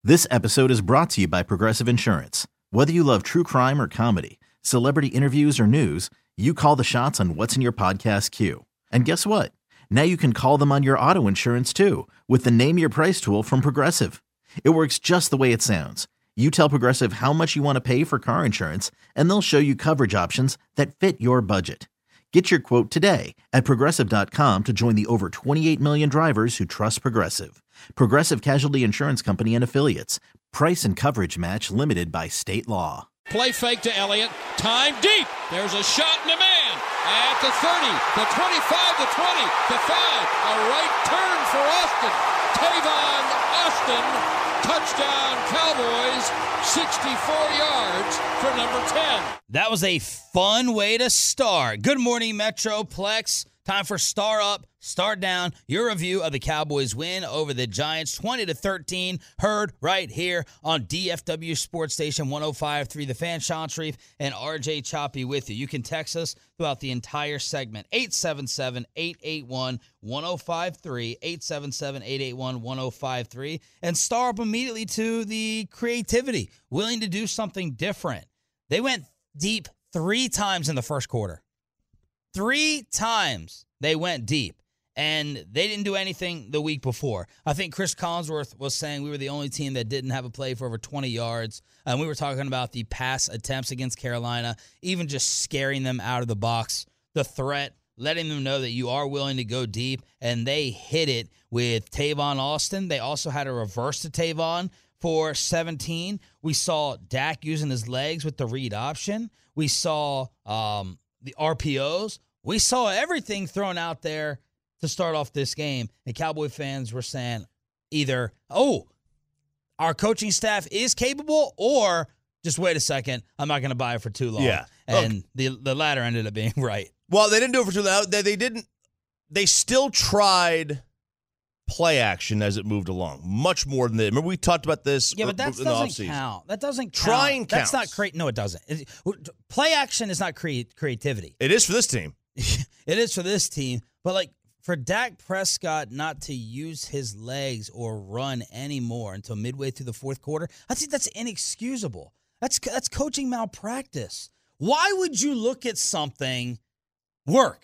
This episode is brought to you by Progressive Insurance. Whether you love true crime or comedy, celebrity interviews or news, you call the shots on what's in your podcast queue. And guess what? Now you can call them on your auto insurance too with the Name Your Price tool from Progressive. It works just the way it sounds. You tell Progressive how much you want to pay for car insurance, and they'll show you coverage options that fit your budget. Get your quote today at Progressive.com to join the over 28 million drivers who trust Progressive. Progressive Casualty Insurance Company and Affiliates. Price and coverage match limited by state law. Play fake to Elliott. Time deep. There's a shot and a man. At the 30, the 25, the 20, the 5. A right turn for Austin. Tavon Austin. Touchdown Cowboys. 64 yards for number 10. That was a fun way to start. Good morning, Metroplex. Time for Star Up, Star Down, your review of the Cowboys' win over the Giants, 20-13, heard right here on DFW Sports Station 105.3. The Fan, Sean Sharif and RJ Choppy with you. You can text us throughout the entire segment, 877-881-1053, 877-881-1053, and star up immediately to the creativity, willing to do something different. They went deep 3 times in the first quarter. 3 times they went deep, and they didn't do anything the week before. I think Chris Collinsworth was saying we were the only team that didn't have a play for over 20 yards, and we were talking about the pass attempts against Carolina, even just scaring them out of the box, the threat, letting them know that you are willing to go deep, and they hit it with Tavon Austin. They also had a reverse to Tavon for 17. We saw Dak using his legs with the read option. We saw the RPOs. We saw everything thrown out there to start off this game, and Cowboy fans were saying either, our coaching staff is capable, or just wait a second, I'm not going to buy it for too long. Yeah. And the latter ended up being right. Well, they didn't do it for too long. They still tried play action as it moved along, much more than they. Remember, we talked about this. Yeah, but that in the doesn't offseason. count. That doesn't count. Trying That's counts. not No, it doesn't. Play action is not creativity. It is for this team. It is for this team, but for Dak Prescott not to use his legs or run anymore until midway through the fourth quarter, I think that's inexcusable. That's coaching malpractice. Why would you look at something work?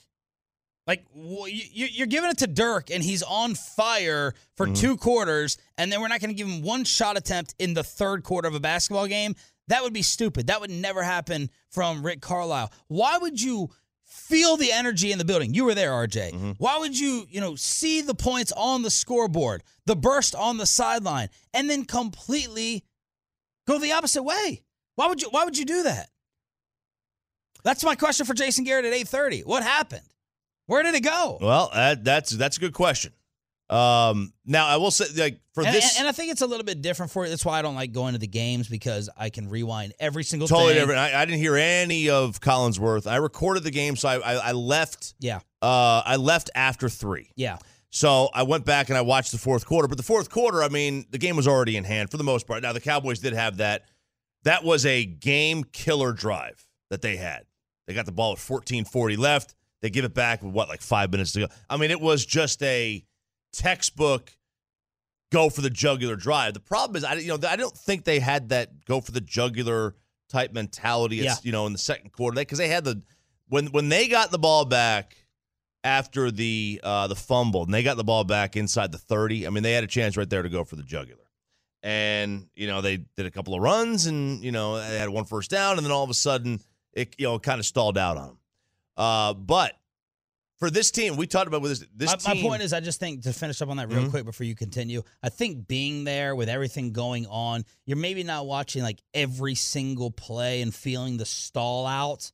You're giving it to Dirk, and he's on fire for 2 quarters, and then we're not going to give him one shot attempt in the third quarter of a basketball game? That would be stupid. That would never happen from Rick Carlisle. Why would you feel the energy in the building? You were there, RJ. Why would you, see the points on the scoreboard, the burst on the sideline, and then completely go the opposite way? Why would you do that? That's my question for Jason Garrett at 8:30. What happened? Where did it go? Well, that's a good question. Now, I will say, this. And I think it's a little bit different for you. That's why I don't like going to the games, because I can rewind every single totally thing. different. I didn't hear any of Collinsworth. I recorded the game, so I left. Yeah. I left after 3. Yeah. So I went back and I watched the fourth quarter. But the fourth quarter, the game was already in hand for the most part. Now, the Cowboys did have that. That was a game killer drive that they had. They got the ball with 14:40 left. They give it back with 5 minutes to go. It was just a textbook go for the jugular drive. The problem is, I don't think they had that go for the jugular type mentality. In the second quarter, because they had when they got the ball back after the fumble, and they got the ball back inside the 30. They had a chance right there to go for the jugular, and they did a couple of runs, and they had 1 first down, and then all of a sudden it kind of stalled out on them. But for this team, we talked about with this team. My point is, I just think, to finish up on that real quick before you continue, I think being there with everything going on, you're maybe not watching every single play and feeling the stall out,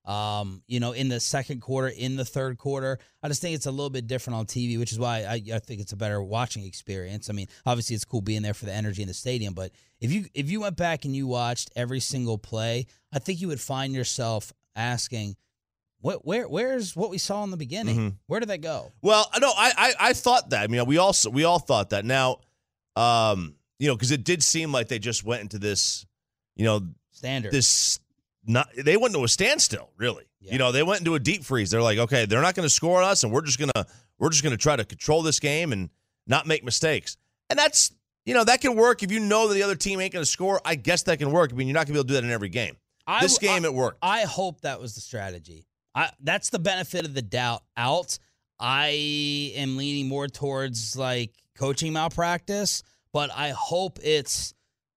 in the second quarter, in the third quarter. I just think it's a little bit different on TV, which is why I think it's a better watching experience. Obviously it's cool being there for the energy in the stadium, but if you went back and you watched every single play, I think you would find yourself asking, Where's what we saw in the beginning? Where did that go? Well, no, I thought that. We all thought that. Now, because it did seem like they just went into this, standard. They went into a standstill, really. Yeah. They went into a deep freeze. They're like, okay, they're not going to score on us, and we're just gonna try to control this game and not make mistakes. And that's that can work if you know that the other team ain't going to score. I guess that can work. I mean, you're not going to be able to do that in every game. This game, it worked. I hope that was the strategy. That's the benefit of the doubt out. I am leaning more towards like coaching malpractice, but I hope because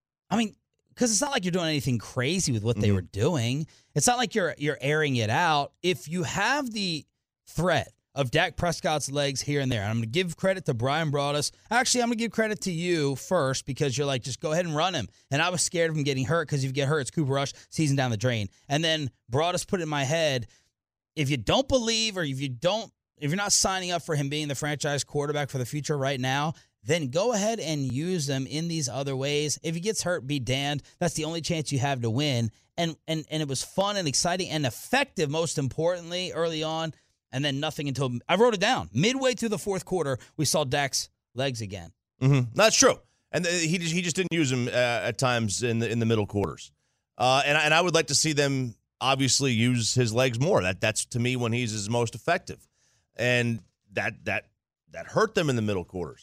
it's not like you're doing anything crazy with what they were doing. It's not like you're airing it out. If you have the threat of Dak Prescott's legs here and there, and I'm going to give credit to Brian Broaddus. Actually, I'm going to give credit to you first because you're like, just go ahead and run him. And I was scared of him getting hurt because if you get hurt, it's Cooper Rush, season down the drain. And then Broaddus put it in my head, if you don't believe or if you're not signing up for him being the franchise quarterback for the future right now, then go ahead and use them in these other ways. If he gets hurt, be damned. That's the only chance you have to win. And it was fun and exciting and effective, most importantly, early on. And then nothing until I wrote it down. Midway through the fourth quarter, we saw Dak's legs again. Mm-hmm. That's true. And he just didn't use him at times in the middle quarters. And I would like to see them obviously use his legs more. That's to me when he's his most effective. And that hurt them in the middle quarters.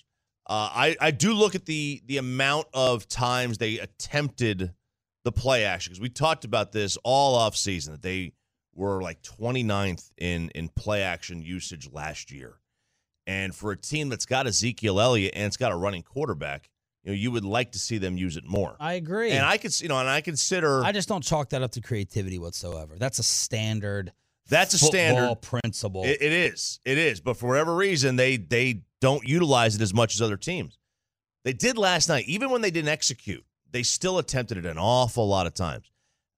I do look at the amount of times they attempted the play action, because we talked about this all offseason, that they were like 29th in play action usage last year. And for a team that's got Ezekiel Elliott and it's got a running quarterback, you would like to see them use it more. I agree. And I consider. I just don't chalk that up to creativity whatsoever. That's a standard. That's a standard principle. It is. But for whatever reason, they don't utilize it as much as other teams. They did last night. Even when they didn't execute, they still attempted it an awful lot of times.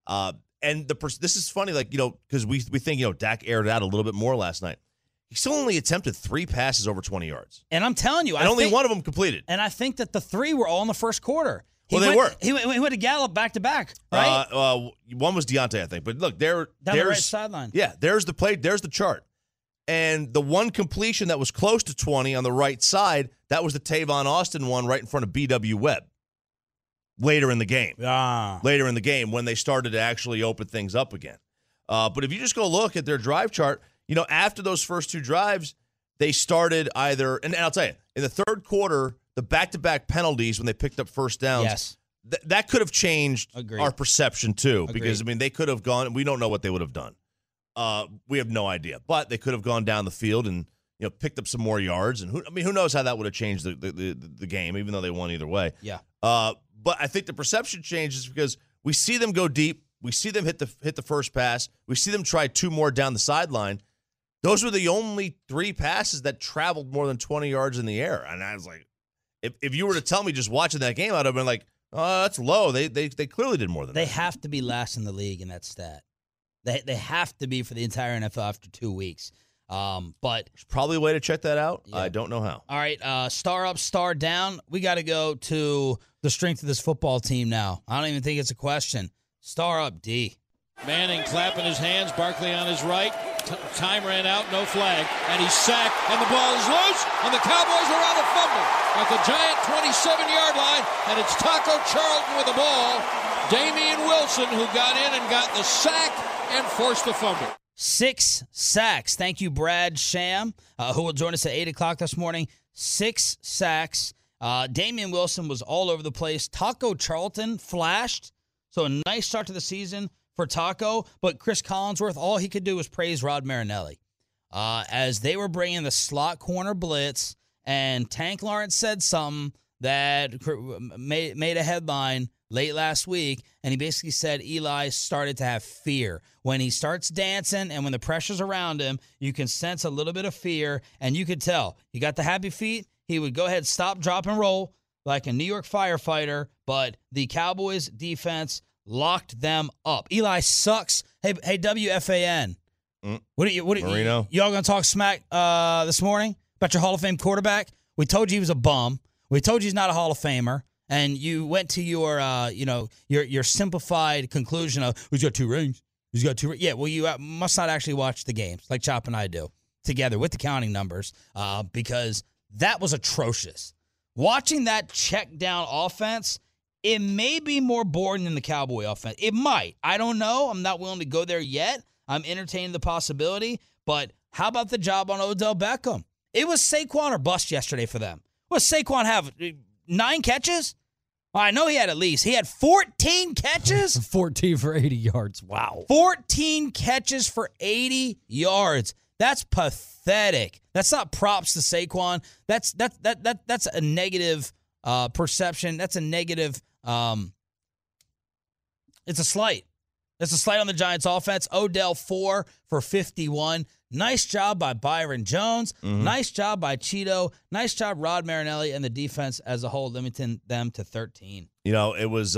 And this is funny, because we think, Dak aired it out a little bit more last night. He still only attempted 3 passes over 20 yards. And I'm telling you, only one of them completed. And I think that the 3 were all in the first quarter. He were. He went to Gallup back-to-back, right? One was Deontay, I think. But look, down the right sideline. Yeah, there's the play. There's the chart. And the one completion that was close to 20 on the right side, that was the Tavon Austin one right in front of B.W. Webb. Later in the game. Later in the game when they started to actually open things up again. But if you just go look at their drive chart, after those first 2 drives, they started either, and I'll tell you, in the third quarter, the back-to-back penalties when they picked up first downs, yes. That could have changed Agreed. Our perception too. Agreed. Because, they could have gone, we don't know what they would have done. We have no idea. But they could have gone down the field and picked up some more yards. And who knows how that would have changed the game, even though they won either way. Yeah. But I think the perception changes because we see them go deep. We see them hit the first pass. We see them try 2 more down the sideline. Those were the only 3 passes that traveled more than 20 yards in the air. And I was like, if you were to tell me just watching that game, I'd have been like, oh, that's low. They clearly did more than that. They have to be last in the league in that stat. They have to be for the entire NFL after 2 weeks. But there's probably a way to check that out. Yeah. I don't know how. All right, star up, star down. We got to go to the strength of this football team now. I don't even think it's a question. Star up, D. Manning clapping his hands, Barkley on his right. Time ran out, no flag, and he's sacked, and the ball is loose, and the Cowboys are on a fumble at the giant 27-yard line, and it's Taco Charlton with the ball. Damian Wilson, who got in and got the sack and forced the fumble. 6 sacks. Thank you, Brad Sham, who will join us at 8 o'clock this morning. 6 sacks. Damian Wilson was all over the place. Taco Charlton flashed. So a nice start to the season for Taco. But Chris Collinsworth, all he could do was praise Rod Marinelli. As they were bringing the slot corner blitz, and Tank Lawrence said something that made a headline late last week, and he basically said Eli started to have fear. When he starts dancing and when the pressure's around him, you can sense a little bit of fear, and you could tell. He got the happy feet. He would go ahead, stop, drop, and roll like a New York firefighter, but the Cowboys defense locked them up. Eli sucks. Hey, WFAN. What are Marino? Y'all going to talk smack this morning about your Hall of Fame quarterback? We told you he was a bum. We told you he's not a Hall of Famer. And you went to your simplified conclusion of he's got 2 rings. He's got 2 rings. Yeah, well, you must not actually watch the games like Chop and I do together with the counting numbers because that was atrocious. Watching that check down offense, it may be more boring than the Cowboy offense. It might. I don't know. I'm not willing to go there yet. I'm entertaining the possibility. But how about the job on Odell Beckham? It was Saquon or bust yesterday for them. What does Saquon have? 9 catches? Well, I know he had at least. He had 14 catches? 14 for 80 yards. Wow. 14 catches for 80 yards. That's pathetic. That's not props to Saquon. That's a negative perception. That's a negative it's a slight. It's a slight on the Giants offense. Odell 4 for 51. Nice job by Byron Jones. Mm-hmm. Nice job by Cheeto. Nice job Rod Marinelli and the defense as a whole, limiting them to 13. You know, it was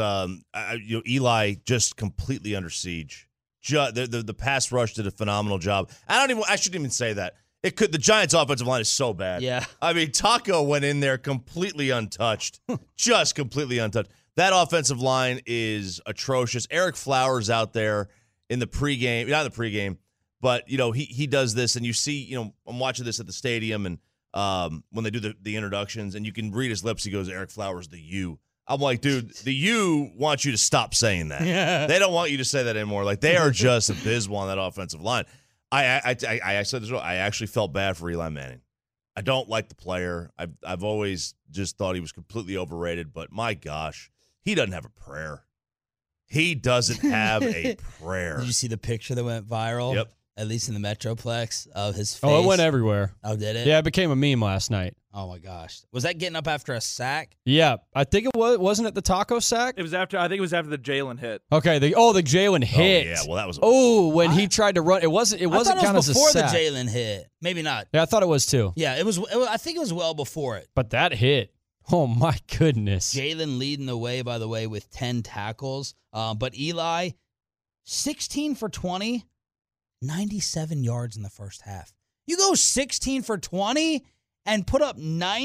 Eli just completely under siege. The pass rush did a phenomenal job. I shouldn't even say that. The Giants' offensive line is so bad. Yeah. I mean, Taco went in there completely untouched. Just completely untouched. That offensive line is atrocious. Eric Flowers out there in the pregame, not the pregame, but, you know, he does this, and you see, you know, I'm watching this at the stadium, and when they do the introductions, and you can read his lips, he goes, Eric Flowers, the U. I'm like, dude, the U wants you to stop saying that. Yeah. They don't want you to say that anymore. Like, they are just abysmal on that offensive line. I said this. I actually felt bad for Eli Manning. I don't like the player. I've always just thought he was completely overrated. But my gosh, he doesn't have a prayer. He doesn't have a prayer. Did you see the picture that went viral? Yep. At least in the Metroplex of his face. Oh, it went everywhere. Oh, did it? Yeah, it became a meme last night. Oh my gosh. Was that getting up after a sack? Yeah, I think it wasn't it the taco sack? It was after. I think it was after the Jalen hit. Okay, the Jalen hit. Oh, yeah, well, that was. When he tried to run, it wasn't. It wasn't I thought it was count before as a sack. the Jalen hit. Maybe not. Yeah, I thought it was too. Yeah, it was. I think it was well before it. But that hit. Oh my goodness. Jalen leading the way, by the way, with 10 tackles. But Eli, 16 for 20, 97 yards in the first half. You go 16 for 20 and put up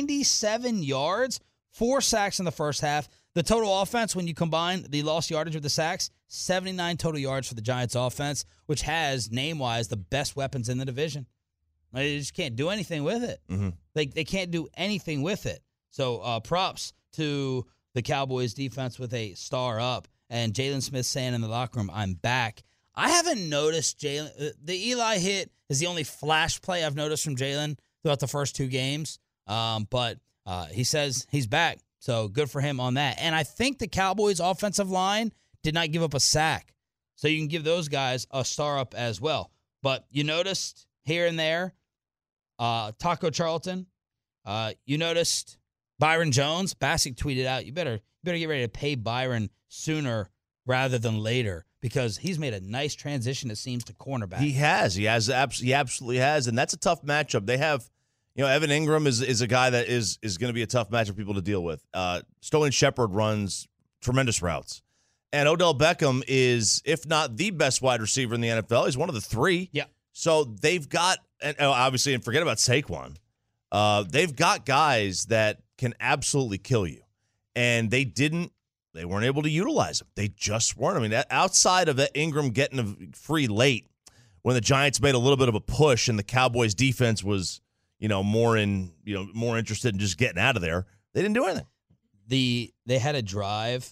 97 yards, 4 sacks in the first half. The total offense, when you combine the lost yardage with the sacks, 79 total yards for the Giants offense, which has, name-wise, the best weapons in the division. They just can't do anything with it. Mm-hmm. They can't do anything with it. So props to the Cowboys defense with a star up. And Jalen Smith saying in the locker room, I'm back. I haven't noticed Jalen. The Eli hit is the only flash play I've noticed from Jalen throughout the first 2 games. But he says he's back. So good for him on that. And I think the Cowboys offensive line did not give up a sack. So you can give those guys a star up as well. But you noticed here and there, Taco Charlton, you noticed Byron Jones. Bassick tweeted out, you better get ready to pay Byron sooner rather than later, because he's made a nice transition, it seems, to cornerback. He absolutely has, and that's a tough matchup. They have, you know, Evan Ingram is a guy that is going to be a tough matchup for people to deal with. Sterling Shepard runs tremendous routes, and Odell Beckham is, if not the best wide receiver in the NFL, he's one of the 3. Yeah. So they've got, and obviously, and forget about Saquon. They've got guys that can absolutely kill you, and they weren't able to utilize them. They just weren't. I mean, outside of Ingram getting free late, when the Giants made a little bit of a push and the Cowboys defense was, more interested in just getting out of there, they didn't do anything. They had a drive.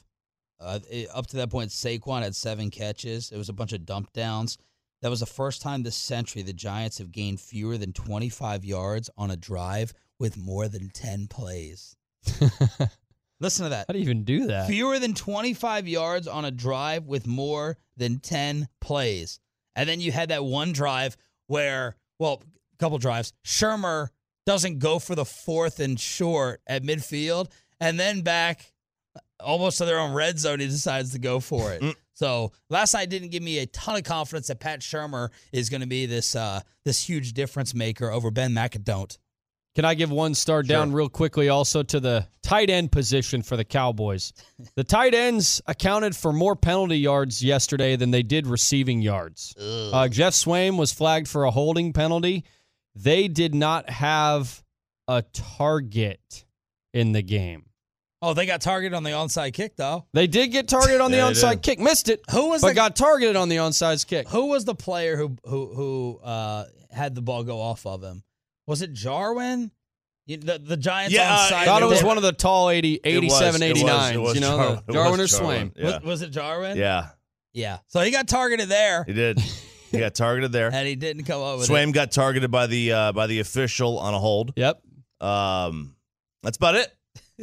Up to that point, Saquon had 7 catches. It was a bunch of dump downs. That was the first time this century the Giants have gained fewer than 25 yards on a drive with more than 10 plays. Listen to that. How do you even do that? Fewer than 25 yards on a drive with more than 10 plays. And then you had that one drive where, a couple drives, Shermer doesn't go for the 4th and short at midfield, and then back almost to their own red zone, he decides to go for it. So last night didn't give me a ton of confidence that Pat Shermer is going to be this huge difference maker over Ben McAdoo. Can I give one star down real quickly also to the tight end position for the Cowboys? The tight ends accounted for more penalty yards yesterday than they did receiving yards. Jeff Swaim was flagged for a holding penalty. They did not have a target in the game. Oh, they got targeted on the onside kick, though. They did get targeted on the onside kick. Missed it. Got targeted on the onside kick. Who was the player who had the ball go off of him? Was it Jarwin? The Giants onside. I thought it was one of the tall 87, 89s. Jarwin or Swaim. Yeah. Was it Jarwin? Yeah. Yeah. So he got targeted there. He did. He got targeted there. And he didn't come up with Swaim got targeted by the official on a hold. Yep. That's about it.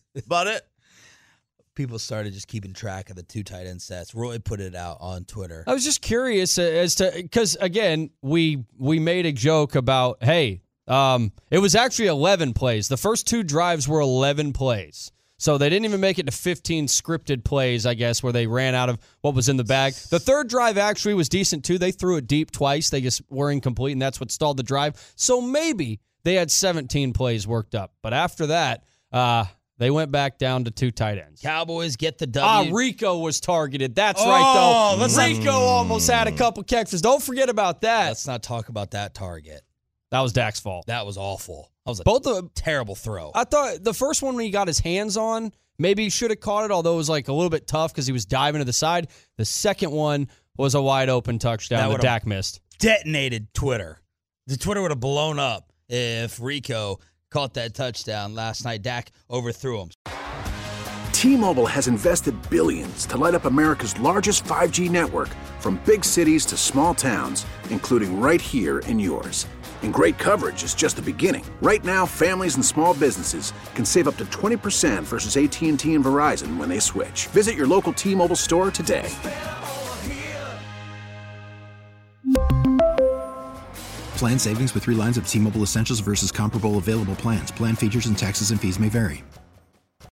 About it. People started just keeping track of the 2 tight end sets. Roy put it out on Twitter. I was just curious as to, because again, we made a joke about, hey, it was actually 11 plays. The first 2 drives were 11 plays. So they didn't even make it to 15 scripted plays, I guess, where they ran out of what was in the bag. The third drive actually was decent, too. They threw it deep twice. They just were incomplete, and that's what stalled the drive. So maybe they had 17 plays worked up. But after that, they went back down to 2 tight ends. Cowboys get the W. Rico was targeted. That's right, though. let's Rico almost had a couple catches. Don't forget about that. Let's not talk about that target. That was Dak's fault. That was awful. That was a terrible throw. I thought the first one when he got his hands on, maybe he should have caught it, although it was like a little bit tough because he was diving to the side. The second one was a wide open touchdown that Dak missed. Detonated Twitter. The Twitter would have blown up if Rico caught that touchdown last night. Dak overthrew him. T-Mobile has invested billions to light up America's largest 5G network, from big cities to small towns, including right here in yours. And great coverage is just the beginning. Right now, families and small businesses can save up to 20% versus AT&T and Verizon when they switch. Visit your local T-Mobile store today. Plan savings with 3 lines of T-Mobile Essentials versus comparable available plans. Plan features and taxes and fees may vary.